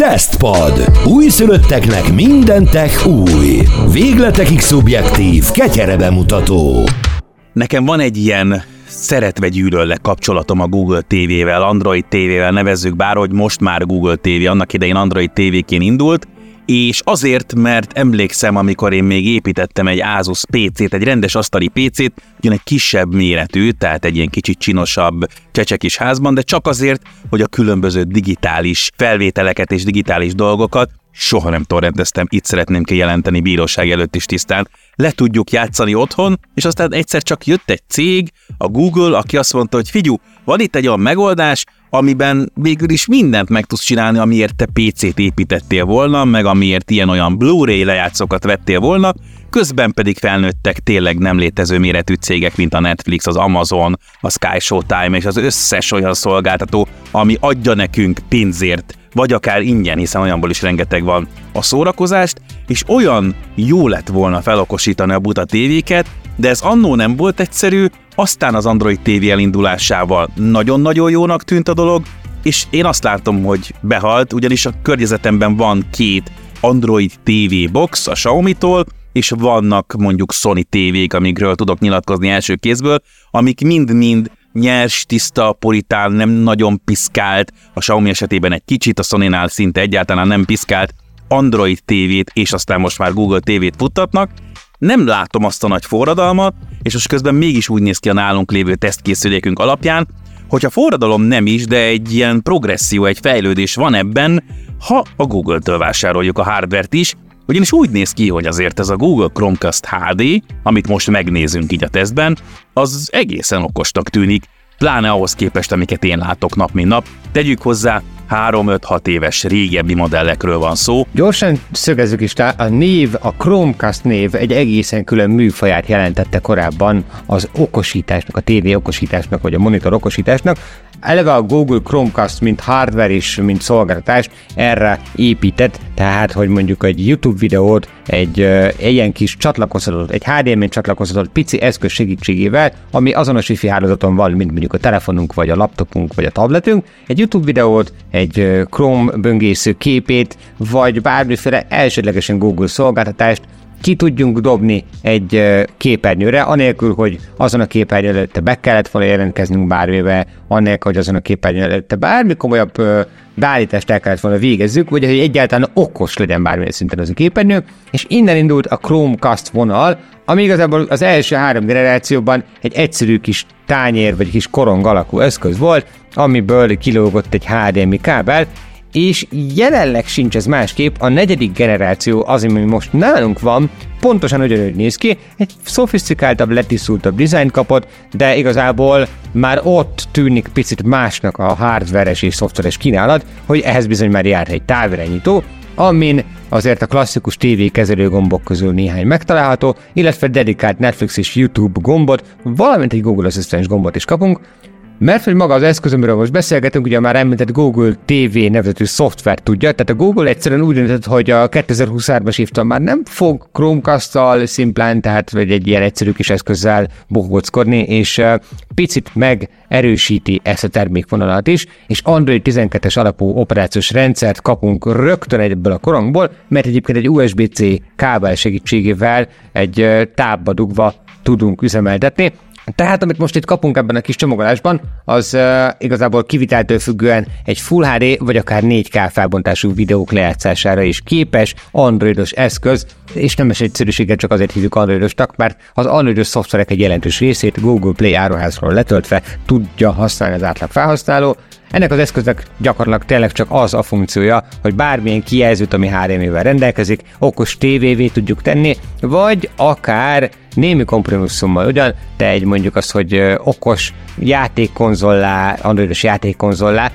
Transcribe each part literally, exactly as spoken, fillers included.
Tesztpad. Újszülötteknek minden tech új. Végletekig szubjektív, ketyere bemutató. Nekem van egy ilyen szeretve gyűlöllek kapcsolatom a Google té vével, Android té vével, nevezzük bárhogy, most már Google té vé, annak idején Android té véként indult, és azért, mert emlékszem, amikor én még építettem egy Asus pé cét, egy rendes asztali pé cét, ugyan egy kisebb méretű, tehát egy ilyen kicsit csinosabb csecse kis házban, de csak azért, hogy a különböző digitális felvételeket és digitális dolgokat soha nem torrenteztem, itt szeretném kijelenteni bíróság előtt is tisztán, le tudjuk játszani otthon, és aztán egyszer csak jött egy cég, a Google, aki azt mondta, hogy figyú, van itt egy olyan megoldás, amiben végül is mindent meg tudsz csinálni, amiért te pé cét építettél volna, meg amiért ilyen-olyan Blu-ray lejátszókat vettél volna, közben pedig felnőttek tényleg nem létező méretű cégek, mint a Netflix, az Amazon, a Sky Showtime és az összes olyan szolgáltató, ami adja nekünk pénzért, vagy akár ingyen, hiszen olyanból is rengeteg van a szórakozást, és olyan jó lett volna felokosítani a buta tévéket, de ez annó nem volt egyszerű, aztán az Android té vé elindulásával nagyon-nagyon jónak tűnt a dolog, és én azt látom, hogy behalt, ugyanis a környezetemben van két Android té vé box a Xiaomi-tól, és vannak mondjuk Sony tévék, amikről tudok nyilatkozni első kézből, amik mind-mind nyers, tiszta, puritán, nem nagyon piszkált, a Xiaomi esetében egy kicsit, a Sonynál szinte egyáltalán nem piszkált Android té vét, és aztán most már Google té vét futtatnak. Nem látom azt a nagy forradalmat, és most közben mégis úgy néz ki a nálunk lévő tesztkészülékünk alapján, hogyha forradalom nem is, de egy ilyen progresszió, egy fejlődés van ebben, ha a Google-től vásároljuk a hardvert is, ugyanis úgy néz ki, hogy azért ez a Google Chromecast há dé, amit most megnézünk így a tesztben, az egészen okosnak tűnik, pláne ahhoz képest, amiket én látok nap mint nap. Tegyük hozzá, három-öt-hat éves régebbi modellekről van szó. Gyorsan szögezzük is, a név, a Chromecast név egy egészen külön műfaját jelentette korábban az okosításnak, a tévé okosításnak, vagy a monitor okosításnak. Eleve a Google Chromecast, mint hardware és mint szolgáltatás erre épített, tehát, hogy mondjuk egy YouTube videót egy uh, ilyen kis csatlakozhatott, egy há dé em i csatlakozhatott pici eszköz segítségével, ami azonos wifi hálózaton van, mint mondjuk a telefonunk, vagy a laptopunk, vagy a tabletünk, egy YouTube videót, egy uh, Chrome böngésző képét, vagy bármiféle elsődlegesen Google szolgáltatást ki tudjunk dobni egy uh, képernyőre, anélkül, hogy azon a képernyő előtte be kellett volna jelentkeznünk bármivel, anélkül, hogy azon a képernyő előtte bármi komolyabb uh, beállítást el kellett volna végezzük, vagy hogy egyáltalán okos legyen bármilyen szinten az a képernyő, és innen indult a Chromecast vonal, ami igazából az első három generációban egy egyszerű kis tányér, vagy kis korong alakú eszköz volt, amiből kilógott egy há dé em i kábel, és jelenleg sincs ez másképp, a negyedik generáció az, ami most nálunk van, pontosan ugyanúgy néz ki, egy szofisztikáltabb, letisztultabb dizájnt kapott, de igazából már ott tűnik picit másnak a hardveres és szoftveres kínálat, hogy ehhez bizony már jár egy távirányító, amin azért a klasszikus tévé kezelő gombok közül néhány megtalálható, illetve dedikált Netflix és YouTube gombot, valamint egy Google Assistant gombot is kapunk, mert hogy maga az eszköz, amiről most beszélgetünk, ugye már említett Google té vé nevezetű szoftvert tudja, tehát a Google egyszerűen úgy döntött, hogy a kétezer-huszonhármas évtől már nem fog Chromecast-tal szimplán, tehát vagy egy ilyen egyszerű kis eszközzel bohóckodni, és uh, picit megerősíti ezt a termékvonalat is, és Android tizenkettes alapú operációs rendszert kapunk rögtön ebből a korongból, mert egyébként egy u es bé cé kábel segítségével egy uh, tábba dugva tudunk üzemeltetni. Tehát, amit most itt kapunk ebben a kis csomagolásban, az uh, igazából kiviteltől függően egy Full há dé vagy akár négy ká felbontású videók lejátszására is képes androidos eszköz, és nem is egyszerűséget csak azért hívjuk androidosnak, mert az androidos szoftverek egy jelentős részét Google Play áruházról letöltve tudja használni az átlag felhasználó. Ennek az eszköznek gyakorlatilag tényleg csak az a funkciója, hogy bármilyen kijelzőt, ami há dé em i-vel rendelkezik, okos tévévé tudjuk tenni, vagy akár némi kompromisszummal ugyan, de egy mondjuk az, hogy okos játékkonzollá, androidos játékkonzollá,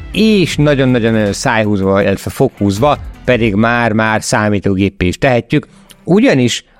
és nagyon-nagyon szájhúzva, illetve foghúzva pedig már-már számítógéppé is tehetjük, ugyanis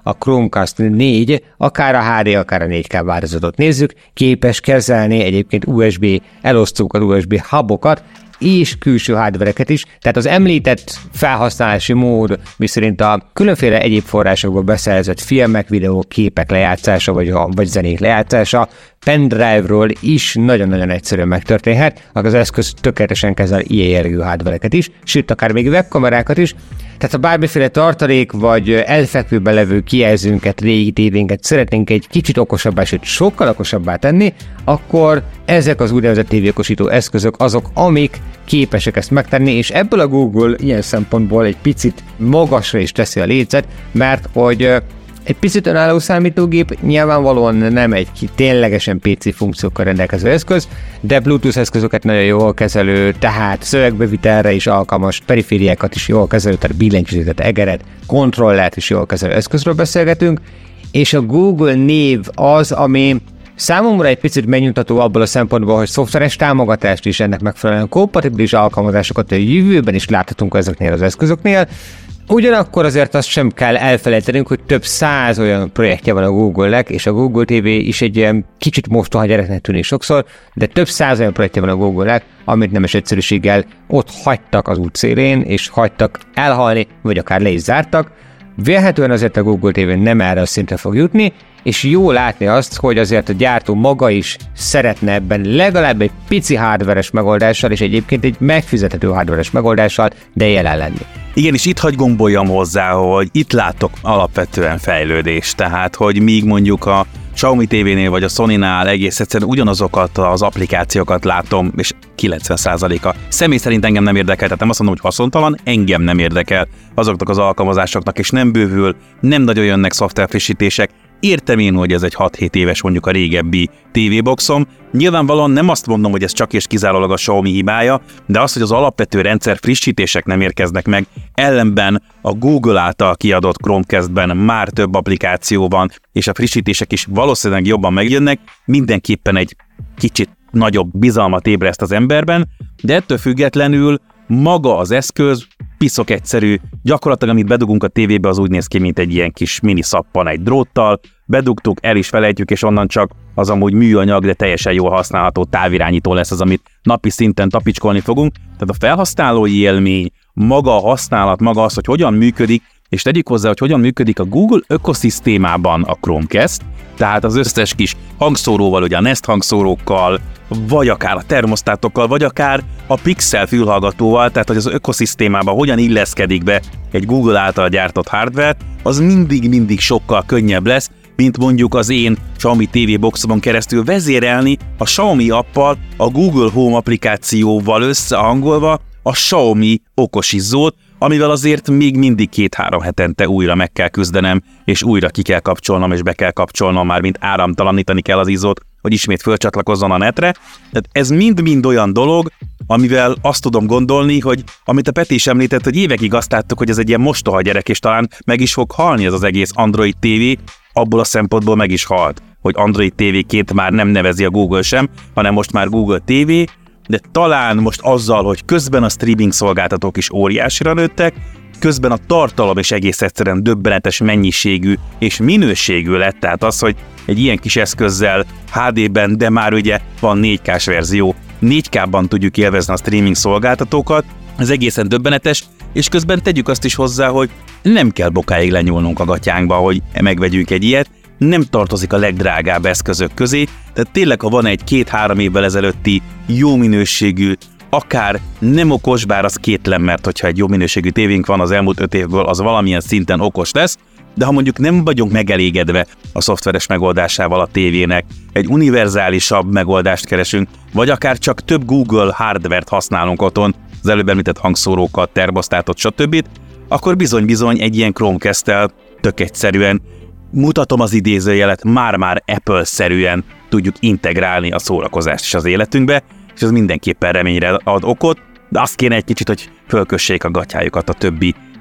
a Chromecast négy, akár a há dé, akár a négy ká változatot nézzük, képes kezelni egyébként u es bé elosztókat, u es bé hubokat, és külső hardvereket is, tehát az említett felhasználási mód, miszerint a különféle egyéb forrásokból beszerzett filmek, videók, képek lejátszása, vagy, vagy zenék lejátszása pendrive-ról is nagyon-nagyon egyszerűen megtörténhet, az eszköz tökéletesen kezel ilyen jellegű hardvereket is, sőt, akár még webkamerákat is, tehát ha bármiféle tartalék, vagy elfekvőben levő kijelzőnket, régi tévénket szeretnénk egy kicsit okosabbá, sőt sokkal okosabbá tenni, akkor ezek az úgynevezett tévéokosító eszközök azok, amik képesek ezt megtenni, és ebből a Google ilyen szempontból egy picit magasra is teszi a lécet, mert hogy egy picit önálló számítógép nyilvánvalóan nem egy ténylegesen pé cé funkciókkal rendelkező eszköz, de Bluetooth eszközöket nagyon jól kezelő, tehát szövegbevitelre is alkalmas, perifériákat is jól kezelő, tehát billentyűzetet, egeret, kontrollert is jól kezelő eszközről beszélgetünk, és a Google név az, ami számomra egy picit megnyugtató abból a szempontból, hogy szoftveres támogatást is ennek megfelelően kompatibilis alkalmazásokat a jövőben is láthatunk ezeknél az eszközöknél. Ugyanakkor azért azt sem kell elfelejtenünk, hogy több száz olyan projektje van a Google-nek, és a Google té vé is egy ilyen kicsit mostoha gyereknek tűnik sokszor, de több száz olyan projektje van a Google-nek, amit nemes egyszerűséggel ott hagytak az útszélén, és hagytak elhalni, vagy akár le is zártak. Vélhetően azért a Google té vé nem erre a szintre fog jutni, és jó látni azt, hogy azért a gyártó maga is szeretne ebben legalább egy pici hardveres megoldással, és egyébként egy megfizethető hardveres megoldással, de jelen lenni. Igen, és itt hagy gomboljam hozzá, hogy itt látok alapvetően fejlődést, tehát hogy míg mondjuk a Xiaomi té vénél vagy a Sonynál egész egyszerűen ugyanazokat az applikációkat látom, és kilencven százaléka személy szerint engem nem érdekel, tehát nem azt mondom, hogy haszontalan, engem nem érdekel azoknak az alkalmazásoknak, és nem bővül, nem nagyon jönnek szoftverfrissítések. Értem én, hogy ez egy hat-hét éves mondjuk a régebbi té vé-boxom. Nyilvánvalóan nem azt mondom, hogy ez csak és kizárólag a Xiaomi hibája, de az, hogy az alapvető rendszer frissítések nem érkeznek meg, ellenben a Google által kiadott Chromecastben már több applikáció van, és a frissítések is valószínűleg jobban megjönnek, mindenképpen egy kicsit nagyobb bizalmat ébreszt az emberben, de ettől függetlenül maga az eszköz piszok egyszerű, gyakorlatilag amit bedugunk a tévébe, az úgy néz ki, mint egy ilyen kis mini szappan egy dróttal, bedugtuk, el is felejtjük, és onnan csak az amúgy műanyag, de teljesen jól használható távirányító lesz az, amit napi szinten tapicskolni fogunk. Tehát a felhasználói élmény, maga a használat, maga az, hogy hogyan működik, és tegyük hozzá, hogy hogyan működik a Google ökoszisztémában a Chromecast, tehát az összes kis hangszóróval, ugye a Nest hangszórókkal, vagy akár a termosztátokkal, vagy akár a Pixel fülhallgatóval, tehát hogy az ökoszisztémában hogyan illeszkedik be egy Google által gyártott hardware, az mindig-mindig sokkal könnyebb lesz, mint mondjuk az én Xiaomi té vé-boxomon keresztül vezérelni a Xiaomi appal, a Google Home applikációval összehangolva a Xiaomi okosizzót, amivel azért még mindig két-három hetente újra meg kell küzdenem, és újra ki kell kapcsolnom, és be kell kapcsolnom, már mint áramtalanítani kell az izzót, hogy ismét fölcsatlakozzon a netre. Tehát ez mind-mind olyan dolog, amivel azt tudom gondolni, hogy amit a Peti is említett, hogy évekig azt láttuk, hogy ez egy ilyen mostoha gyerek, és talán meg is fog halni ez az egész Android té vé, abból a szempontból meg is halt, hogy Android té véként már nem nevezi a Google sem, hanem most már Google té vé, de talán most azzal, hogy közben a streaming szolgáltatók is óriásira nőttek, közben a tartalom is egész egyszerűen döbbenetes mennyiségű és minőségű lett, tehát az, hogy egy ilyen kis eszközzel há dében, de már ugye van négy kás verzió, négy ká-ban tudjuk élvezni a streaming szolgáltatókat, ez egészen döbbenetes, és közben tegyük azt is hozzá, hogy nem kell bokáig lenyúlnunk a gatyánkba, hogy megvegyünk egy ilyet, nem tartozik a legdrágább eszközök közé, tehát tényleg, ha van egy két-három évvel ezelőtti jó minőségű, akár nem okos, bár az kétlem, mert hogyha egy jó minőségű tévénk van az elmúlt öt évből, az valamilyen szinten okos lesz, de ha mondjuk nem vagyunk megelégedve a szoftveres megoldásával a tévének, egy univerzálisabb megoldást keresünk, vagy akár csak több Google hardware-t használunk otthon, az előbb említett hangszórókat, termosztátot, stb., akkor bizony-bizony egy ilyen Chromecast-tel tök egyszerűen, mutatom az idézőjelet, már-már Apple-szerűen tudjuk integrálni a szórakozást is az életünkbe, és ez mindenképpen reményre ad okot, de azt kéne egy kicsit, hogy fölkössék a gatyájukat a többi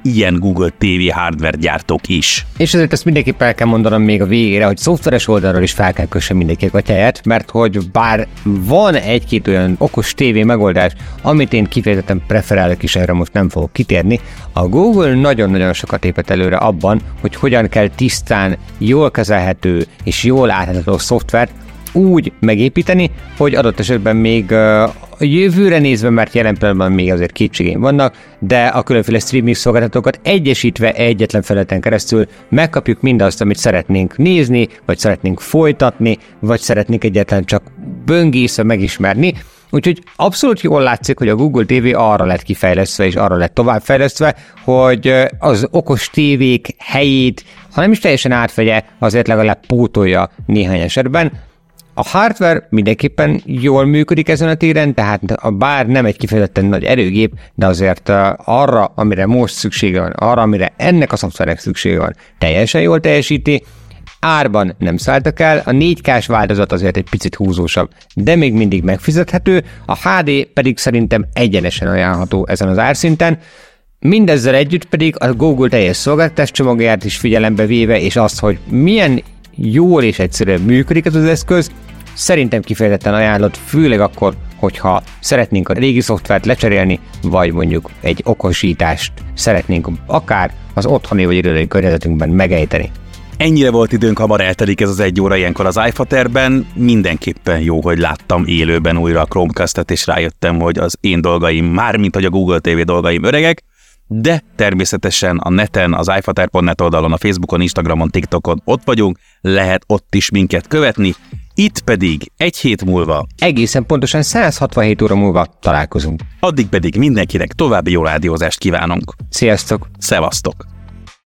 ilyen Google té vé hardware gyártók is. És ezért ezt mindenképpen el kell mondanom még a végére, hogy szoftveres oldalról is fel kell kössön mindenki a gatyáját, mert hogy bár van egy-két olyan okos tévé megoldás, amit én kifejezetten preferálok, és erre most nem fogok kitérni, a Google nagyon-nagyon sokat épett előre abban, hogy hogyan kell tisztán, jól kezelhető és jól átható szoftvert úgy megépíteni, hogy adott esetben még a jövőre nézve, mert jelen pillanatban még azért kétségeim vannak, de a különféle streaming szolgáltatókat egyesítve egyetlen felületen keresztül megkapjuk mindazt, amit szeretnénk nézni, vagy szeretnénk folytatni, vagy szeretnénk egyetlen csak böngészve megismerni. Úgyhogy abszolút jól látszik, hogy a Google té vé arra lett kifejlesztve, és arra lett továbbfejlesztve, hogy az okos tévék helyét, ha nem is teljesen átvegye, azért legalább pótolja néhány esetben. A hardware mindenképpen jól működik ezen a téren, tehát bár nem egy kifejezetten nagy erőgép, de azért arra, amire most szüksége van, arra, amire ennek a szoftvernek szüksége van, teljesen jól teljesíti. Árban nem szálltak el, a négy kás változat azért egy picit húzósabb, de még mindig megfizethető, a há dé pedig szerintem egyenesen ajánlható ezen az árszinten. Mindezzel együtt pedig a Google teljes szolgáltatás csomagját is figyelembe véve, és azt, hogy milyen jól és egyszerűen működik ez az eszköz, szerintem kifejezetten ajánlott, főleg akkor, hogyha szeretnénk a régi szoftvert lecserélni, vagy mondjuk egy okosítást szeretnénk akár az otthoni vagy irodai környezetünkben megejteni. Ennyire volt időnk, hamar eltelik ez az egy óra ilyenkor az iFaterben. Mindenképpen jó, hogy láttam élőben újra a Chromecast-et, és rájöttem, hogy az én dolgaim, mármint hogy a Google té vé dolgaim öregek, de természetesen a neten, az iFater pont net oldalon, a Facebookon, Instagramon, TikTokon ott vagyunk, lehet ott is minket követni, itt pedig egy hét múlva, egészen pontosan száz hatvanhét óra múlva találkozunk. Addig pedig mindenkinek további jó rádiózást kívánunk. Sziasztok! Szevasztok!